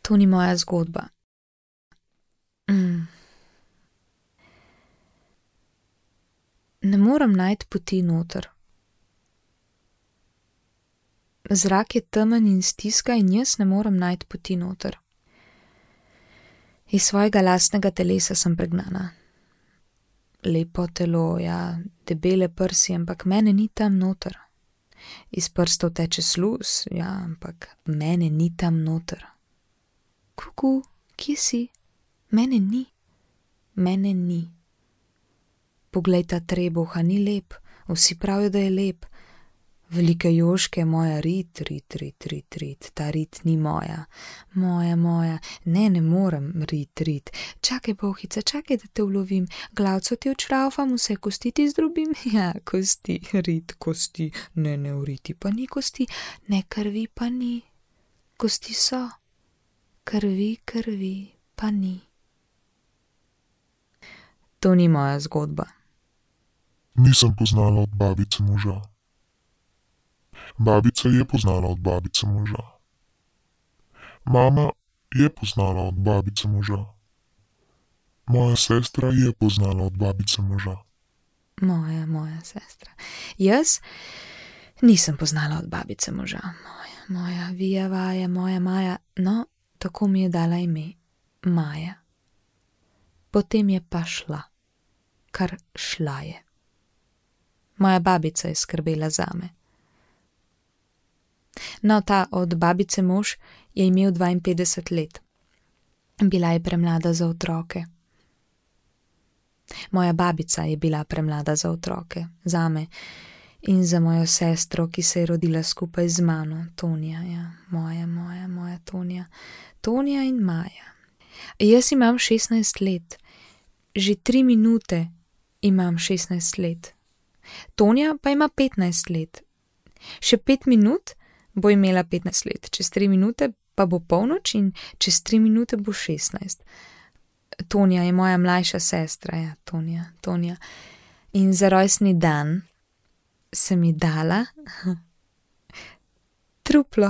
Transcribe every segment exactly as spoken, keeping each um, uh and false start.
To ni moja zgodba. Mm. Ne morem najti poti noter. Zrak je temen in stiska in jaz ne morem najti poti noter. Iz svojega lastnega telesa sem pregnana. Lepo telo, ja, debele prsi, ampak mene ni tam noter. Iz prstov teče sluz, ja, ampak mene ni tam noter. Kuku, kje si? Mene ni. Mene ni. Poglej ta trebuh, a ni lep? Vsi pravijo, da je lep. Velike jožke, moja rit, rit, rit, rit, rit, ta rit ni moja. Moja, moja, ne, ne morem, rit, rit. Čakaj, bolhica, čakaj, da te ulovim. Glavco ti odšraufam, vse kosti ti zdrobim. Ja, kosti, rit, kosti. Ne, ne, v riti pa ni kosti, ne, krvi pa ni. Kosti so. Krvi, krvi pa ni. To ni moja zgodba. Nisem poznala od babice moža. Babica je poznala od babice moža. Mama je poznala od babice moža. Moja sestra je poznala od babice moža. Moja, moja sestra. Jaz nisem poznala od babice moža. Moja, moja, vija, vaja, moja Maja. No, tako mi je dala ime. Maja. Potem je pa šla. Kar šla je. Moja babica je skrbela zame. No, ta od babice mož je imel dvainpetdeset let. Bila je premlada za otroke. Moja babica je bila premlada za otroke, zame in za mojo sestro, ki se je rodila skupaj z mano, Tonja, ja, moja, moja, moja Tonja, Tonja in Maja. Jaz imam šestnajst let, že tri minute imam šestnajst let. Tonja pa ima petnajst let. Še pet minut bo imela petnajst let, čez tri minute pa bo polnoč in čez tri minute bo šestnajst. Tonja je moja mlajša sestra, ja, Tonja, Tonja. In za rojstni dan sem ji dala truplo.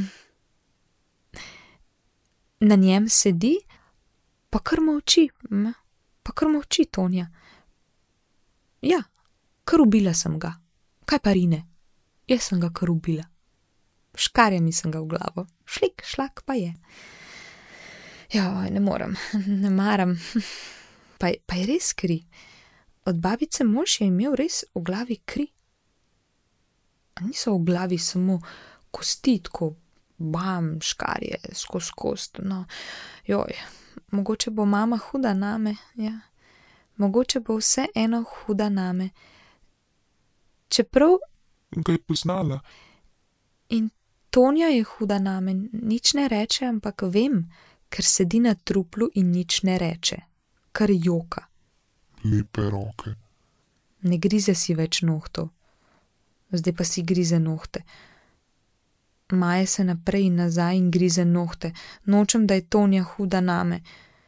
Na njem sedi, pa kar molči, pa kar molči Tonja. Ja, kar ubila sem ga. Kaj pa rine? Jaz sem ga kar ubila. Škarjami sem ga v glavo. Šlik, šlak pa je. Joj, ne morem, ne maram. Pa, pa je res kri. Od babice mož je imel res v glavi kri. A niso v glavi samo kosti, tako bam, škarje, skozi kost. No, joj, mogoče bo mama huda name, ja. Mogoče bo vse eno huda name. Čeprav... Ga je poznala. In Tonja je huda name, nič ne reče, ampak vem, ker sedi na truplu in nič ne reče. Kar joka. Lepe roke. Ne grize si več nohtov. Zdaj pa si grize nohte. Maje se naprej in nazaj in grize nohte. Nočem, da je Tonja huda name.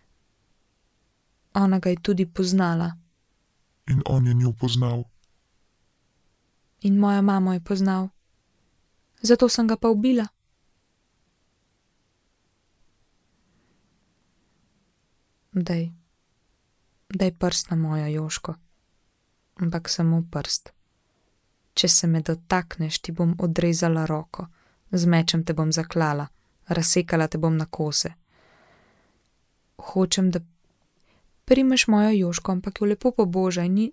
Ona ga je tudi poznala. In on je njo poznal. In moja mama je poznal. Zato sem ga pa ubila. Daj, daj prst na mojo Jožko. Ampak samo prst. Če se me dotakneš, ti bom odrezala roko. Z mečem te bom zaklala. Razsekala te bom na kose. Hočem, da primeš mojo Jožko, ampak jo lepo pobožaj. Ni...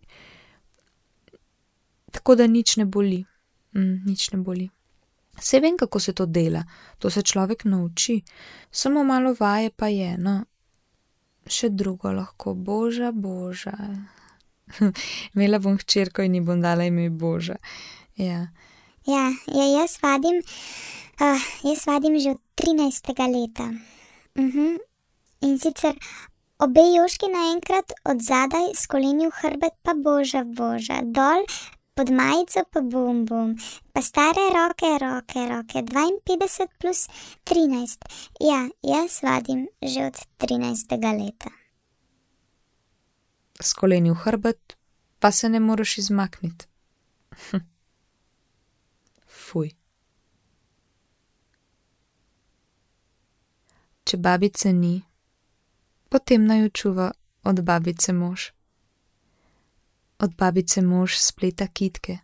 Tako da nič ne boli. Mm, nič ne boli. Saj vem, kako se to dela. To se človek nauči. Samo malo vaje pa je, no. Še drugo lahko. Boža, Boža. Imela bom hčerko in ji bom dala ime Boža. Ja. Ja, ja, jaz vadim, uh, jaz vadim že od trinajstega leta. Uh-huh. In sicer obe Jožki naenkrat, od zadaj, s koleni v hrbet pa Boža, Boža. Dol, pod majico pa bum, bum. Pa stare roke, roke, roke. dvainpetdeset plus trinajst. Ja, jaz vadim že od trinajstega leta. S koleni v hrbet pa se ne moreš izmakniti. Fuj. Če babice ni, potem naj jo čuva od babice mož. Od babice mož spleta kitke.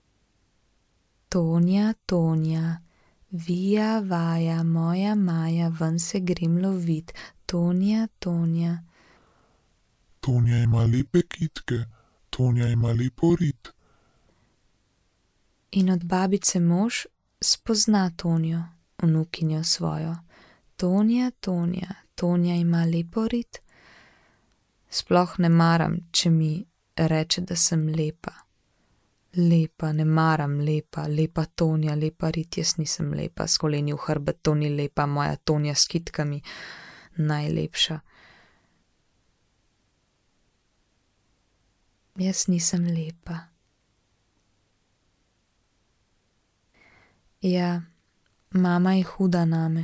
Tonja, Tonja, vija, vaja, moja Maja, ven se grem lovit. Tonja, Tonja. Tonja ima lepe kitke, Tonja ima lepo rit. In od babice mož spozna Tonjo, vnukinjo svojo. Tonja, Tonja, Tonja ima lepo rit. Sploh ne maram, če mi reče, da sem lepa. Lepa, ne maram lepa, lepa Tonja, lepa rit, jaz nisem lepa, s koleni v hrbet, to ni lepa, moja Tonja s kitkami, najlepša. Jaz nisem lepa. Ja, mama je huda name.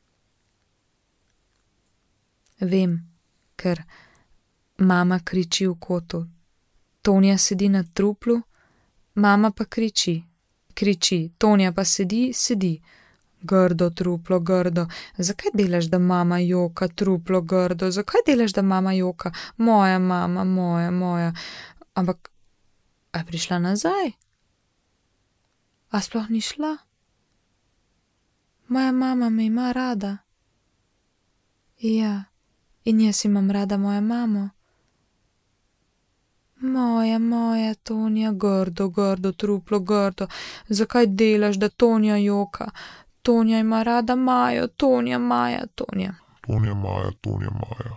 Vem, ker mama kriči v kotu. Tonja sedi na truplu, mama pa kriči, kriči, Tonja pa sedi, sedi. Grdo truplo, grdo, zakaj delaš, da mama joka, truplo grdo, zakaj delaš, da mama joka, moja mama, moja, moja. Ampak, a je prišla nazaj? A sploh ni šla? Moja mama me ima rada. Ja, in jaz imam rada mojo mamo. Moja, moja Tonja, grdo, grdo, truplo, grdo, zakaj delaš, da Tonja joka? Tonja ima rada Majo, Tonja, Maja, Tonja. Tonja, Maja, Tonja, Maja.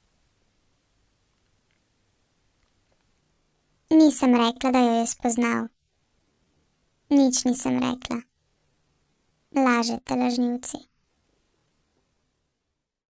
Nisem rekla, da jo je spoznal. Nič nisem rekla. Lažete, lažnivci.